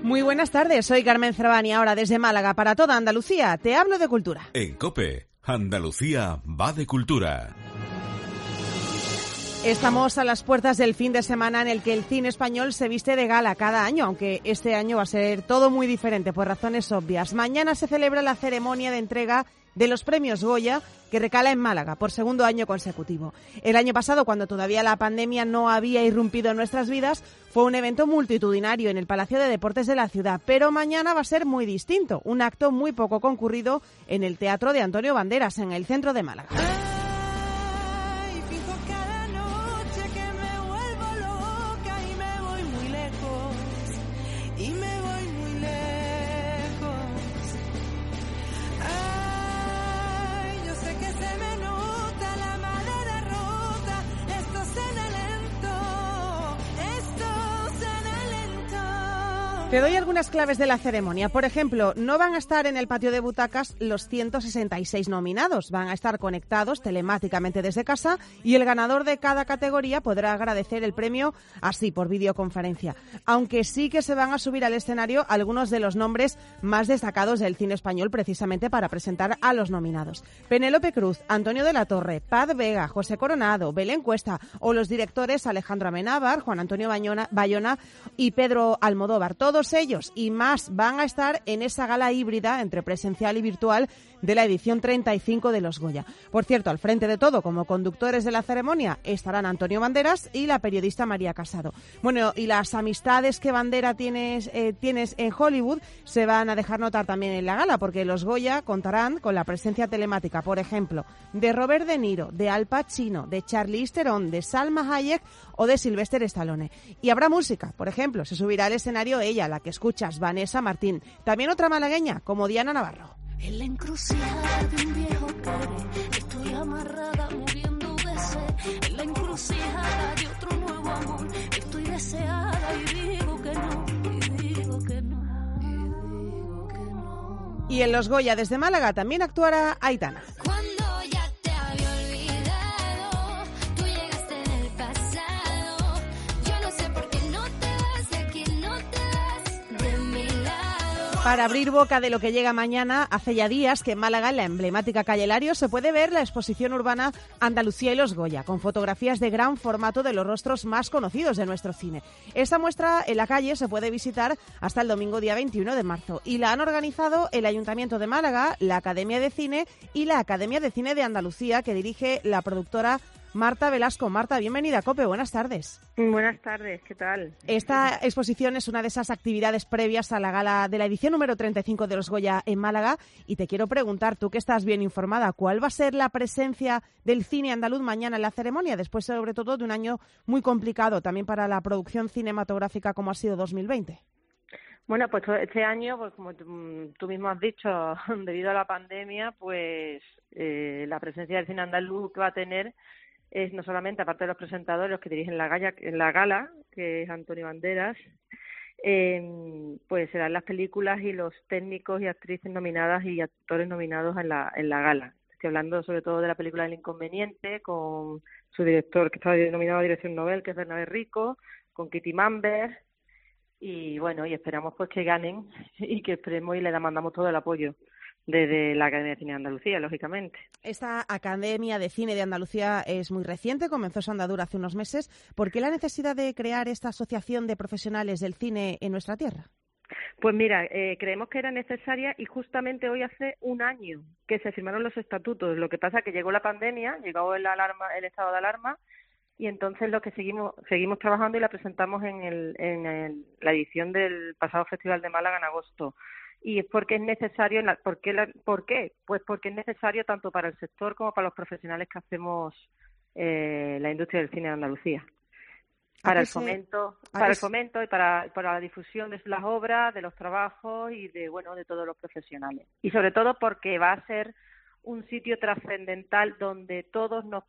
Muy buenas tardes, soy Carmen Cervani, ahora desde Málaga para toda Andalucía. Te hablo de cultura. En COPE, Andalucía va de cultura. Estamos a las puertas del fin de semana en el que el cine español se viste de gala cada año, aunque este año va a ser todo muy diferente por razones obvias. Mañana se celebra la ceremonia de entrega de los premios Goya, que recala en Málaga por segundo año consecutivo. El año pasado, cuando todavía la pandemia no había irrumpido en nuestras vidas, fue un evento multitudinario en el Palacio de Deportes de la ciudad, pero mañana va a ser muy distinto, un acto muy poco concurrido en el Teatro de Antonio Banderas, en el centro de Málaga. Te doy algunas claves de la ceremonia. Por ejemplo, no van a estar en el patio de butacas los 166 nominados. Van a estar conectados telemáticamente desde casa y el ganador de cada categoría podrá agradecer el premio así, por videoconferencia. Aunque sí que se van a subir al escenario algunos de los nombres más destacados del cine español precisamente para presentar a los nominados. Penélope Cruz, Antonio de la Torre, Paz Vega, José Coronado, Belén Cuesta o los directores Alejandro Amenábar, Juan Antonio Bayona y Pedro Almodóvar. Todos ellos y más van a estar en esa gala híbrida entre presencial y virtual de la edición 35 de los Goya. Por cierto, al frente de todo, como conductores de la ceremonia, estarán Antonio Banderas y la periodista María Casado. Bueno, y las amistades que Bandera tienes en Hollywood se van a dejar notar también en la gala, porque los Goya contarán con la presencia telemática, por ejemplo, de Robert De Niro, de Al Pacino, de Charlize Theron, de Salma Hayek o de Sylvester Stallone. Y habrá música, por ejemplo, se subirá al escenario ella, la que escuchas, Vanessa Martín. También otra malagueña, como Diana Navarro. En la encrucijada de un viejo querer, estoy amarrada muriendo de sed. En la encrucijada de otro nuevo amor, estoy deseada y digo que no, y digo que no, y digo que no. Y en los Goya desde Málaga también actuará Aitana. Cuando ya te había olvidado, tú llegaste en el pasado. Yo no sé por qué no te vas de aquí, no te vas de mi lado. Para abrir boca de lo que llega mañana, hace ya días que en Málaga, en la emblemática calle Larios, se puede ver la exposición urbana Andalucía y los Goya, con fotografías de gran formato de los rostros más conocidos de nuestro cine. Esta muestra en la calle se puede visitar hasta el domingo día 21 de marzo y la han organizado el Ayuntamiento de Málaga, la Academia de Cine y la Academia de Cine de Andalucía, que dirige la productora Marta Velasco. Marta, bienvenida a COPE, buenas tardes. Buenas tardes, ¿qué tal? Esta exposición es una de esas actividades previas a la gala de la edición número 35 de los Goya en Málaga y te quiero preguntar, tú que estás bien informada, ¿cuál va a ser la presencia del cine andaluz mañana en la ceremonia, después sobre todo de un año muy complicado también para la producción cinematográfica como ha sido 2020? Bueno, pues este año, pues como tú mismo has dicho, debido a la pandemia, pues la presencia del cine andaluz que va a tener es no solamente, aparte de los presentadores, los que dirigen la gala, que es Antonio Banderas, pues serán las películas y los técnicos y actrices nominadas y actores nominados en la gala. Estoy hablando sobre todo de la película El Inconveniente, con su director, que está nominado a Dirección Nobel, que es Bernabé Rico, con Kitty Mamber, y bueno, y esperamos pues que ganen y que esperemos y le mandamos todo el apoyo desde la Academia de Cine de Andalucía, lógicamente. Esta Academia de Cine de Andalucía es muy reciente, comenzó su andadura hace unos meses. ¿Por qué la necesidad de crear esta asociación de profesionales del cine en nuestra tierra? Pues mira, creemos que era necesaria y justamente hoy hace un año que se firmaron los estatutos. Lo que pasa es que llegó la pandemia, llegó el estado de alarma, y entonces lo que seguimos trabajando y la presentamos en la edición del pasado Festival de Málaga en agosto. Y es porque es necesario, ¿por qué? Pues porque es necesario tanto para el sector como para los profesionales que hacemos la industria del cine de Andalucía. Para el fomento y para la difusión de las obras, de los trabajos y de todos los profesionales. Y sobre todo porque va a ser un sitio trascendental donde todos nos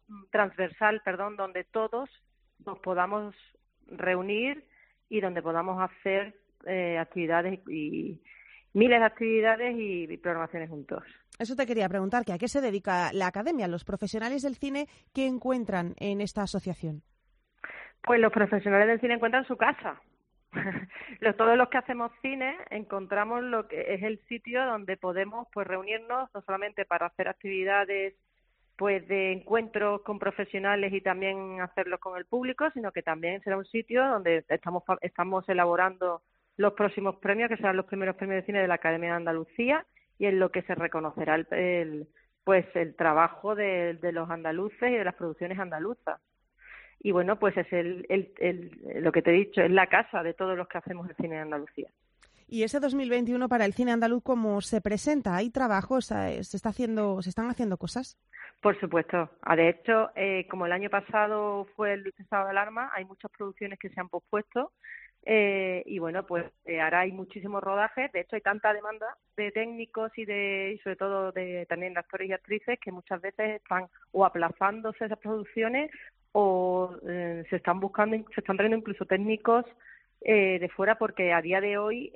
podamos reunir y donde podamos hacer actividades y miles de actividades y programaciones juntos. Eso te quería preguntar, que ¿a qué se dedica la Academia? Los profesionales del cine, ¿qué encuentran en esta asociación? Pues los profesionales del cine encuentran su casa. todos los que hacemos cine encontramos lo que es el sitio donde podemos pues reunirnos, no solamente para hacer actividades pues de encuentros con profesionales y también hacerlos con el público, sino que también será un sitio donde estamos elaborando los próximos premios, que serán los primeros premios de cine de la Academia de Andalucía, y en lo que se reconocerá el trabajo de los andaluces y de las producciones andaluzas. Y bueno, pues es lo que te he dicho, es la casa de todos los que hacemos el cine de Andalucía. ¿Y ese 2021 para el cine andaluz cómo se presenta? ¿Hay trabajo? ¿Se están haciendo cosas? Por supuesto. De hecho, como el año pasado fue el estado de alarma, hay muchas producciones que se han pospuesto y bueno, pues ahora hay muchísimos rodajes. De hecho, hay tanta demanda de técnicos y sobre todo también de actores y actrices que muchas veces están o aplazándose esas producciones o se están trayendo incluso técnicos de fuera, porque a día de hoy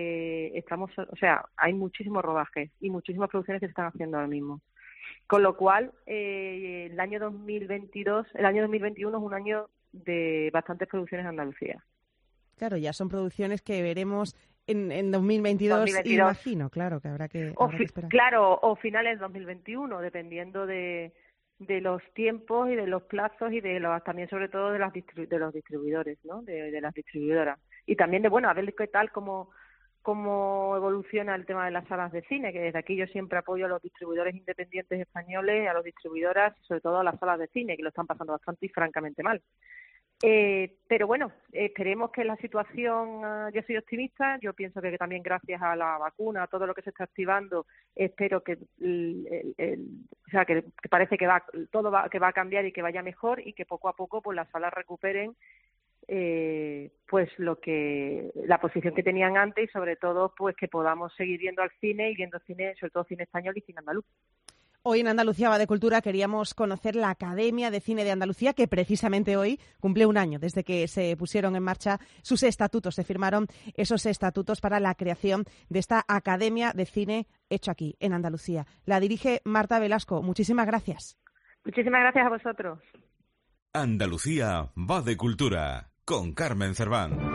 hay muchísimos rodajes y muchísimas producciones que se están haciendo ahora mismo. Con lo cual, el año 2021 es un año de bastantes producciones en Andalucía. Claro, ya son producciones que veremos en 2022, imagino, claro, que habrá que esperar. Claro, o finales de 2021, dependiendo de los tiempos y de los plazos y también sobre todo de los distribuidores, ¿no? De las distribuidoras. Y también a ver qué tal, cómo evoluciona el tema de las salas de cine, que desde aquí yo siempre apoyo a los distribuidores independientes españoles, a las distribuidoras y sobre todo a las salas de cine, que lo están pasando bastante y francamente mal. Pero bueno, esperemos que la situación, yo soy optimista, yo pienso que también gracias a la vacuna, a todo lo que se está activando, espero que que parece que va a cambiar y que vaya mejor y que poco a poco pues las salas recuperen pues la posición que tenían antes y sobre todo pues que podamos seguir viendo al cine y viendo cine, sobre todo cine español y cine andaluz. Hoy en Andalucía va de Cultura queríamos conocer la Academia de Cine de Andalucía, que precisamente hoy cumple un año desde que se pusieron en marcha sus estatutos, se firmaron esos estatutos para la creación de esta Academia de Cine hecho aquí, en Andalucía. La dirige Marta Velasco. Muchísimas gracias. Muchísimas gracias a vosotros. Andalucía va de Cultura, con Carmen Cerván.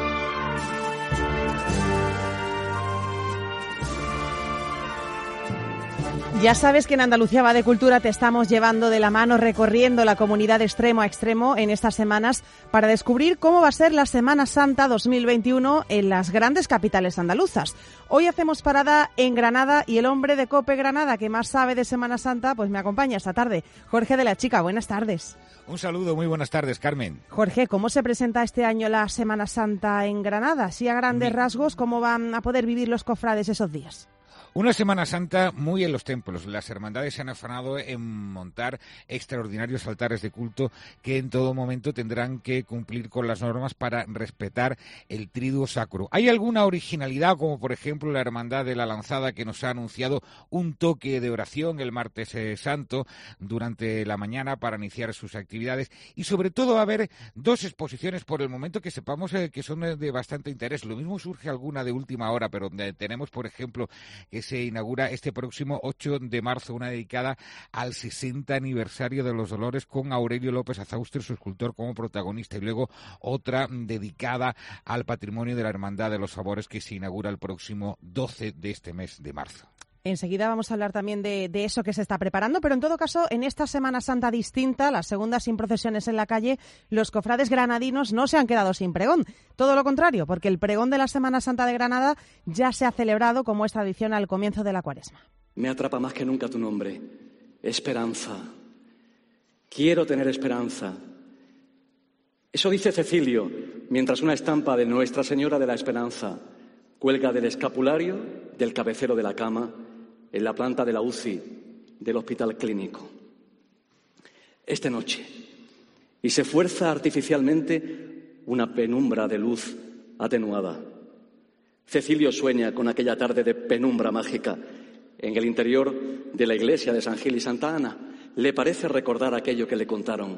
Ya sabes que en Andalucía va de Cultura te estamos llevando de la mano, recorriendo la comunidad de extremo a extremo en estas semanas para descubrir cómo va a ser la Semana Santa 2021 en las grandes capitales andaluzas. Hoy hacemos parada en Granada y el hombre de COPE Granada que más sabe de Semana Santa pues me acompaña esta tarde. Jorge de la Chica, buenas tardes. Un saludo, muy buenas tardes, Carmen. Jorge, ¿cómo se presenta este año la Semana Santa en Granada? Sí, a grandes rasgos, ¿cómo van a poder vivir los cofrades esos días? Una Semana Santa muy en los templos. Las hermandades se han afanado en montar extraordinarios altares de culto que en todo momento tendrán que cumplir con las normas para respetar el triduo sacro. Hay alguna originalidad, como por ejemplo la Hermandad de la Lanzada, que nos ha anunciado un toque de oración el martes santo durante la mañana para iniciar sus actividades, y sobre todo va a haber dos exposiciones por el momento que sepamos que son de bastante interés. Lo mismo surge alguna de última hora, pero tenemos por ejemplo que se inaugura este próximo 8 de marzo, una dedicada al 60 aniversario de los Dolores, con Aurelio López Azauster, su escultor, como protagonista, y luego otra dedicada al patrimonio de la Hermandad de los Favores, que se inaugura el próximo 12 de este mes de marzo. Enseguida vamos a hablar también de eso que se está preparando, pero en todo caso, en esta Semana Santa distinta, la segunda sin procesiones en la calle, los cofrades granadinos no se han quedado sin pregón. Todo lo contrario, porque el pregón de la Semana Santa de Granada ya se ha celebrado, como es tradición, al comienzo de la Cuaresma. Me atrapa más que nunca tu nombre, esperanza. Quiero tener esperanza. Eso dice Cecilio, mientras una estampa de Nuestra Señora de la Esperanza cuelga del escapulario del cabecero de la cama en la planta de la UCI del Hospital Clínico. Esta noche, y se fuerza artificialmente una penumbra de luz atenuada. Cecilio sueña con aquella tarde de penumbra mágica en el interior de la iglesia de San Gil y Santa Ana. Le parece recordar aquello que le contaron.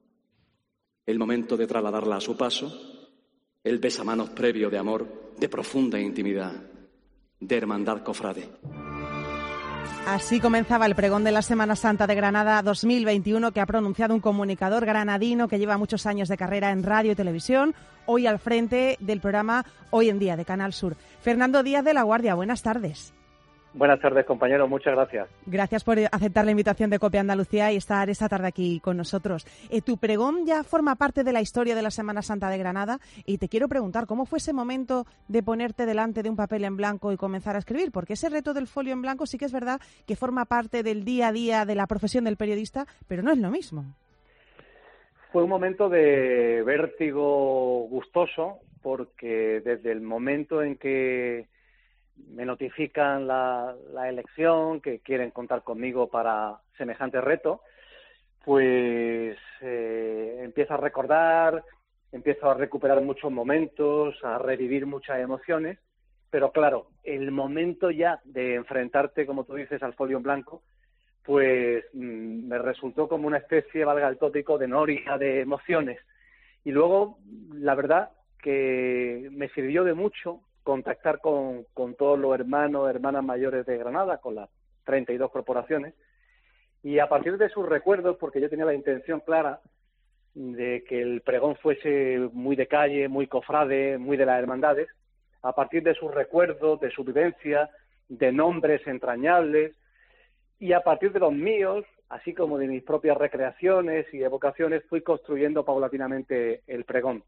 El momento de trasladarla a su paso, el besamanos previo de amor, de profunda intimidad, de hermandad cofrade. Así comenzaba el pregón de la Semana Santa de Granada 2021 que ha pronunciado un comunicador granadino que lleva muchos años de carrera en radio y televisión, hoy al frente del programa Hoy en Día de Canal Sur. Fernando Díaz de la Guardia, buenas tardes. Buenas tardes, compañero. Muchas gracias. Gracias por aceptar la invitación de COPE Andalucía y estar esta tarde aquí con nosotros. Tu pregón ya forma parte de la historia de la Semana Santa de Granada y te quiero preguntar, ¿cómo fue ese momento de ponerte delante de un papel en blanco y comenzar a escribir? Porque ese reto del folio en blanco sí que es verdad que forma parte del día a día de la profesión del periodista, pero no es lo mismo. Fue un momento de vértigo gustoso porque desde el momento en que me notifican la elección, que quieren contar conmigo para semejante reto, pues empiezo a recordar, empiezo a recuperar muchos momentos, a revivir muchas emociones, pero claro, el momento ya de enfrentarte, como tú dices, al folio en blanco, pues me resultó como una especie, valga el tópico, de noria de emociones. Y luego, la verdad, que me sirvió de mucho contactar con todos los hermanas mayores de Granada, con las 32 corporaciones, y a partir de sus recuerdos, porque yo tenía la intención clara de que el pregón fuese muy de calle, muy cofrade, muy de las hermandades, a partir de sus recuerdos, de su vivencia, de nombres entrañables, y a partir de los míos, así como de mis propias recreaciones y evocaciones, fui construyendo paulatinamente el pregón.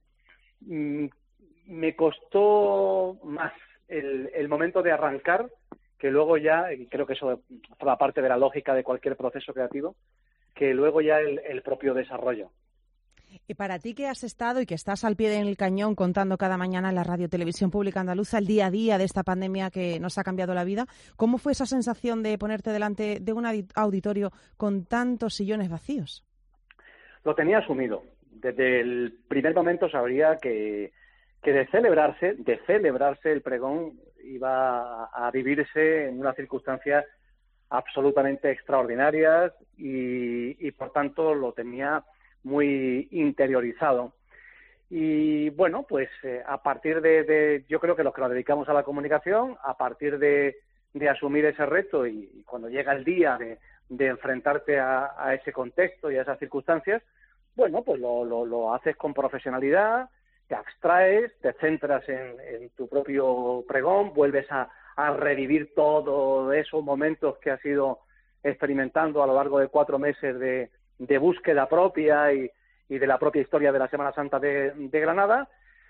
Me costó más el momento de arrancar que luego ya, y creo que eso forma parte de la lógica de cualquier proceso creativo, que luego ya el propio desarrollo. Y para ti que has estado y que estás al pie del cañón contando cada mañana en la Radio Televisión Pública Andaluza el día a día de esta pandemia que nos ha cambiado la vida, ¿cómo fue esa sensación de ponerte delante de un auditorio con tantos sillones vacíos? Lo tenía asumido. Desde el primer momento sabría que de celebrarse el pregón iba a vivirse en unas circunstancias absolutamente extraordinarias y por tanto lo tenía muy interiorizado. Y bueno, pues a partir de yo creo que los que nos dedicamos a la comunicación, a partir de asumir ese reto y cuando llega el día de enfrentarte a ese contexto y a esas circunstancias, bueno, pues lo haces con profesionalidad, te abstraes, te centras en tu propio pregón, vuelves a revivir todos esos momentos que has ido experimentando a lo largo de 4 meses de búsqueda propia y de la propia historia de la Semana Santa de Granada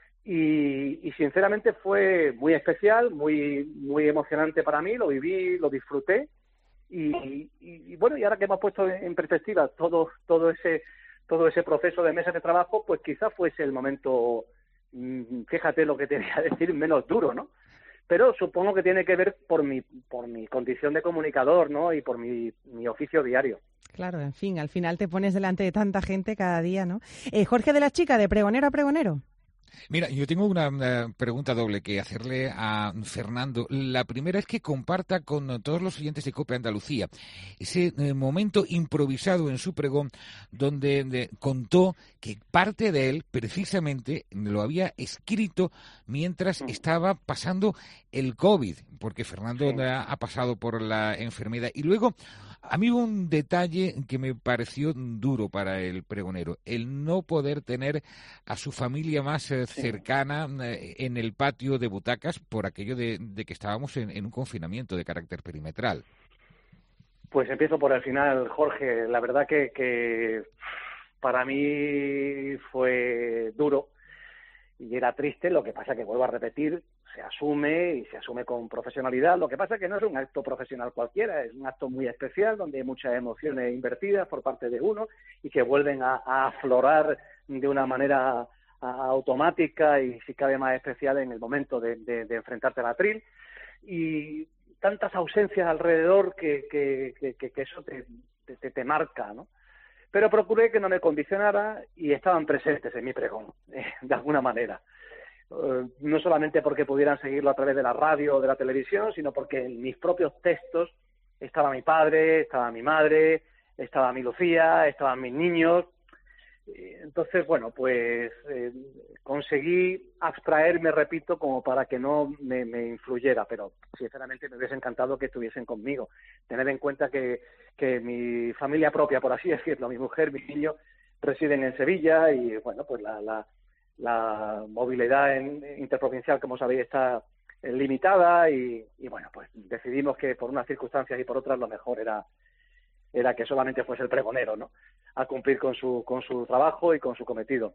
y sinceramente fue muy especial, muy emocionante para mí, lo viví, lo disfruté y bueno, y ahora que hemos puesto en perspectiva todo ese proceso de meses de trabajo, pues quizás fuese el momento, fíjate lo que te voy a decir, menos duro, ¿no? Pero supongo que tiene que ver por mi condición de comunicador, ¿no? Y por mi oficio diario. Claro, en fin, al final te pones delante de tanta gente cada día, ¿no? Jorge de la Chica, de pregonero a pregonero. Mira, yo tengo una pregunta doble que hacerle a Fernando. La primera es que comparta con todos los oyentes de COPE Andalucía ese momento improvisado en su pregón donde contó que parte de él precisamente lo había escrito mientras estaba pasando el COVID, porque Fernando ha pasado por la enfermedad. Y luego, a mí hubo un detalle que me pareció duro para el pregonero, el no poder tener a su familia más cercana en el patio de butacas por aquello de que estábamos en un confinamiento de carácter perimetral. Pues empiezo por el final, Jorge. La verdad que para mí fue duro y era triste, lo que pasa que, vuelvo a repetir, se asume y se asume con profesionalidad. Lo que pasa es que no es un acto profesional cualquiera, es un acto muy especial donde hay muchas emociones invertidas por parte de uno y que vuelven a aflorar de una manera automática y si cabe más especial en el momento de enfrentarte al atril y tantas ausencias alrededor que eso te marca, ¿no? Pero procuré que no me condicionara y estaban presentes en mi pregón, de alguna manera. No solamente porque pudieran seguirlo a través de la radio o de la televisión, sino porque en mis propios textos estaba mi padre, estaba mi madre, estaba mi Lucía, estaban mis niños. Entonces, bueno, pues conseguí abstraerme, repito, como para que no me influyera, pero sinceramente me hubiese encantado que estuviesen conmigo. Tener en cuenta que mi familia propia, por así decirlo, mi mujer, mis niños, residen en Sevilla y, bueno, pues la movilidad interprovincial, como sabéis, está limitada y, bueno, pues decidimos que por unas circunstancias y por otras lo mejor era que solamente fuese el pregonero, ¿no?, a cumplir con su trabajo y con su cometido.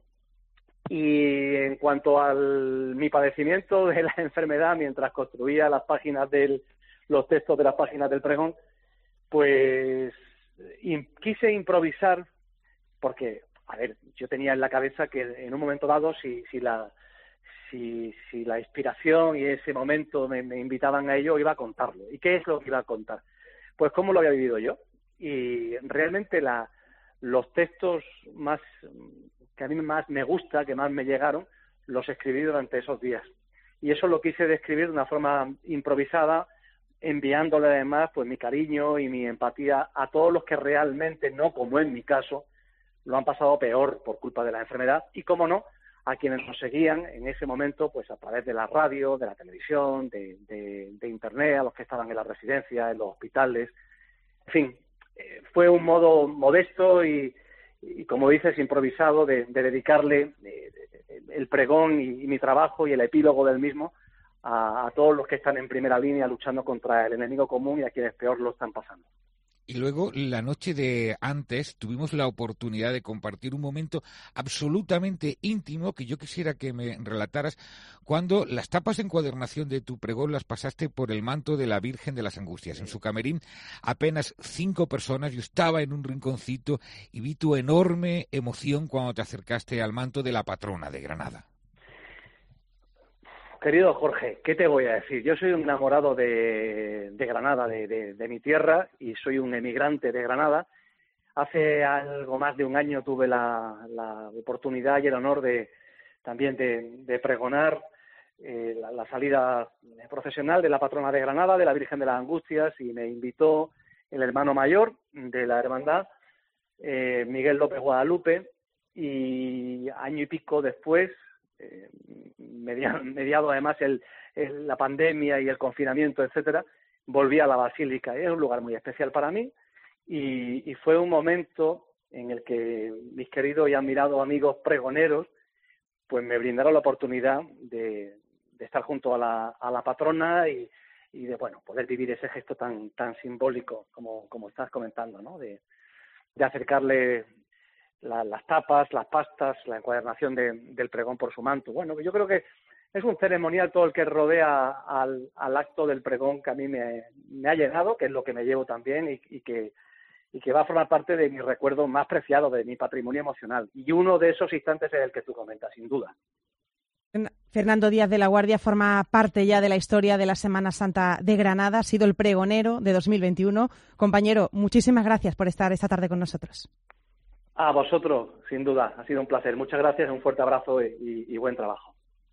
Y en cuanto a mi padecimiento de la enfermedad, mientras construía los textos de las páginas del pregón, pues quise improvisar, porque, a ver, yo tenía en la cabeza que en un momento dado, si la inspiración y ese momento me invitaban a ello, iba a contarlo. ¿Y qué es lo que iba a contar? Pues cómo lo había vivido yo. Y realmente los textos que a mí más me gusta, que más me llegaron, los escribí durante esos días. Y eso lo quise describir de una forma improvisada, enviándole además pues mi cariño y mi empatía a todos los que realmente, no como en mi caso, lo han pasado peor por culpa de la enfermedad, y cómo no, a quienes nos seguían en ese momento pues a través de la radio, de la televisión, de internet, a los que estaban en las residencias, en los hospitales, en fin. Fue un modo modesto y como dices, improvisado de dedicarle el pregón y mi trabajo y el epílogo del mismo a todos los que están en primera línea luchando contra el enemigo común y a quienes peor lo están pasando. Y luego, la noche de antes, tuvimos la oportunidad de compartir un momento absolutamente íntimo que yo quisiera que me relataras, cuando las tapas de encuadernación de tu pregón las pasaste por el manto de la Virgen de las Angustias. En su camerín, apenas 5 personas, yo estaba en un rinconcito y vi tu enorme emoción cuando te acercaste al manto de la patrona de Granada. Querido Jorge, ¿qué te voy a decir? Yo soy un enamorado de Granada, de mi tierra, y soy un emigrante de Granada. Hace algo más de un año tuve la oportunidad y el honor también de pregonar la salida profesional de la patrona de Granada, de la Virgen de las Angustias, y me invitó el hermano mayor de la hermandad, Miguel López Guadalupe, y año y pico después, mediado además la pandemia y el confinamiento, etcétera, volví a la Basílica. Es un lugar muy especial para mí y fue un momento en el que mis queridos y admirados amigos pregoneros pues me brindaron la oportunidad de estar junto a la patrona y de, bueno, poder vivir ese gesto tan simbólico como estás comentando, ¿no?, de acercarle las tapas, las pastas, la encuadernación del pregón por su manto. Bueno, yo creo que es un ceremonial todo el que rodea al acto del pregón, que a mí me ha llenado, que es lo que me llevo también y que va a formar parte de mi recuerdo más preciado, de mi patrimonio emocional. Y uno de esos instantes es el que tú comentas, sin duda. Fernando Díaz de la Guardia forma parte ya de la historia de la Semana Santa de Granada, ha sido el pregonero de 2021. Compañero, muchísimas gracias por estar esta tarde con nosotros. A vosotros, sin duda, ha sido un placer. Muchas gracias, un fuerte abrazo y buen trabajo.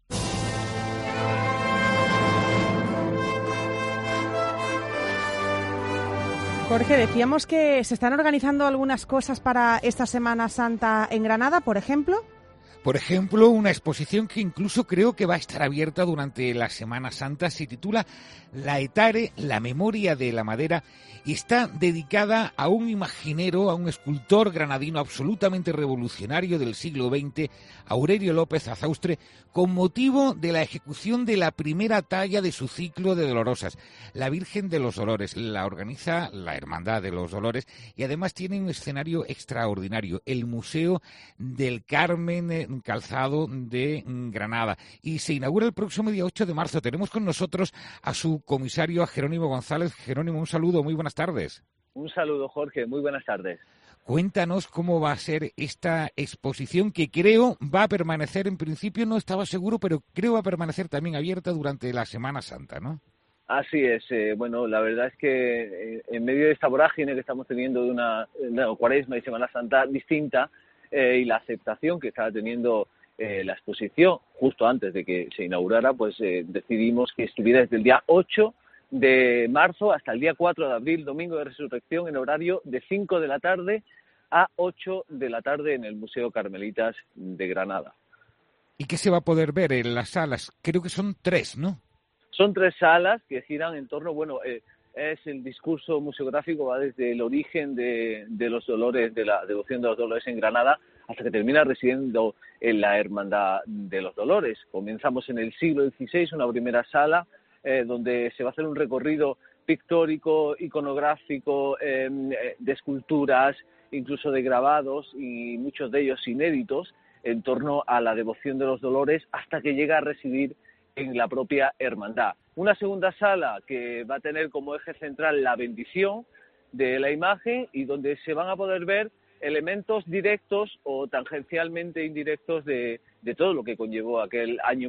Jorge, decíamos que se están organizando algunas cosas para esta Semana Santa en Granada, por ejemplo. Por ejemplo, una exposición que incluso creo que va a estar abierta durante la Semana Santa, se titula Laetare, la memoria de la madera, y está dedicada a un imaginero, a un escultor granadino absolutamente revolucionario del siglo XX, Aurelio López Azaustre, con motivo de la ejecución de la primera talla de su ciclo de Dolorosas, la Virgen de los Dolores. La organiza la Hermandad de los Dolores y además tiene un escenario extraordinario, el Museo del Carmen Calzado de Granada, y se inaugura el próximo día 8 de marzo. Tenemos con nosotros a su comisario, a Jerónimo González. Jerónimo, un saludo, muy buenas tardes. Un saludo, Jorge, muy buenas tardes. Cuéntanos cómo va a ser esta exposición, que creo va a permanecer, en principio no estaba seguro, pero creo va a permanecer también abierta durante la Semana Santa, ¿no? Así es. Bueno, la verdad es que en medio de esta vorágine que estamos teniendo de una Cuaresma y Semana Santa distinta, y la aceptación que estaba teniendo la exposición justo antes de que se inaugurara, pues decidimos que estuviera desde el día 8 de marzo hasta el día 4 de abril, domingo de Resurrección, en horario de 5 de la tarde a 8 de la tarde en el Museo Carmelitas de Granada. ¿Y qué se va a poder ver en las salas? Creo que son 3, ¿no? Son 3 salas que giran en torno, es el discurso museográfico, va desde el origen de los dolores, de la devoción de los dolores en Granada, hasta que termina residiendo en la Hermandad de los Dolores. Comenzamos en el siglo XVI, una primera sala, donde se va a hacer un recorrido pictórico, iconográfico, de esculturas, incluso de grabados, y muchos de ellos inéditos, en torno a la devoción de los dolores, hasta que llega a residir en la propia hermandad. Una segunda sala que va a tener como eje central la bendición de la imagen, y donde se van a poder ver elementos directos o tangencialmente indirectos de todo lo que conllevó aquel año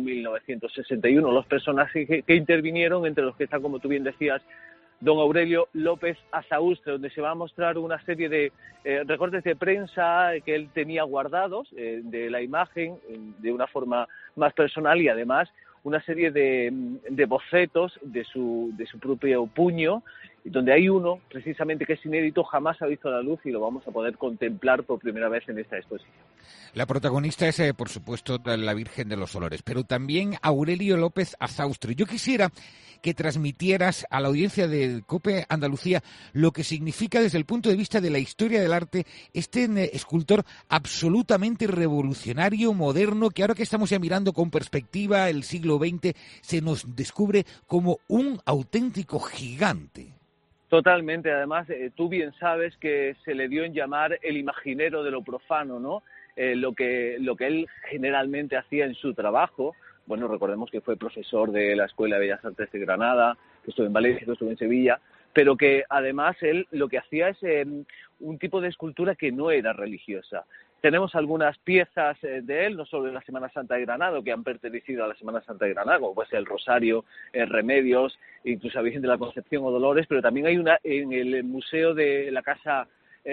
1961, los personajes que intervinieron, entre los que está, como tú bien decías, don Aurelio López Azaustre, donde se va a mostrar una serie de recortes de prensa que él tenía guardados de la imagen de una forma más personal, y además una serie de bocetos de su propio puño, donde hay uno precisamente que es inédito, jamás ha visto la luz, y lo vamos a poder contemplar por primera vez en esta exposición. La protagonista es, por supuesto, la Virgen de los Dolores, pero también Aurelio López Azaustre. Yo quisiera que transmitieras a la audiencia de COPE Andalucía lo que significa desde el punto de vista de la historia del arte este escultor absolutamente revolucionario, moderno, que ahora que estamos ya mirando con perspectiva el siglo XX, se nos descubre como un auténtico gigante. Totalmente, además tú bien sabes que se le dio en llamar el imaginero de lo profano, ¿no? Lo que él generalmente hacía en su trabajo. Bueno, recordemos que fue profesor de la Escuela de Bellas Artes de Granada, que estuvo en Valencia, que estuvo en Sevilla, pero que además él lo que hacía es un tipo de escultura que no era religiosa. Tenemos algunas piezas de él, no solo en la Semana Santa de Granada, que han pertenecido a la Semana Santa de Granada, como puede ser el Rosario, Remedios, incluso la Virgen de la Concepción o Dolores, pero también hay una en el Museo de la Casa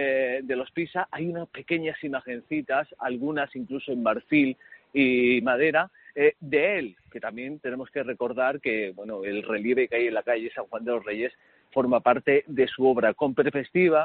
de los Pisa, hay unas pequeñas imagencitas, algunas incluso en marfil y madera, de él, que también tenemos que recordar que el relieve que hay en la calle San Juan de los Reyes forma parte de su obra. Con perspectiva,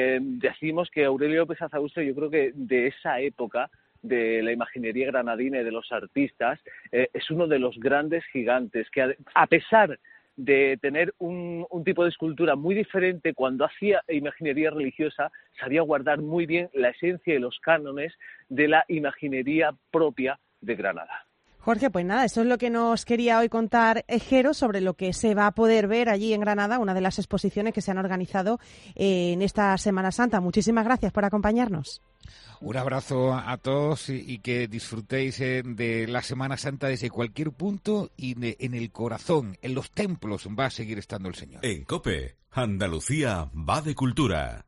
decimos que Aurelio López Azaustre, yo creo que de esa época de la imaginería granadina y de los artistas, es uno de los grandes gigantes que, a pesar de tener un tipo de escultura muy diferente, cuando hacía imaginería religiosa, sabía guardar muy bien la esencia y los cánones de la imaginería propia de Granada. Jorge, pues nada, eso es lo que nos quería hoy contar Ejero sobre lo que se va a poder ver allí en Granada, una de las exposiciones que se han organizado en esta Semana Santa. Muchísimas gracias por acompañarnos. Un abrazo a todos y que disfrutéis de la Semana Santa desde cualquier punto, y en el corazón, en los templos va a seguir estando el Señor. En COPE, Andalucía va de cultura.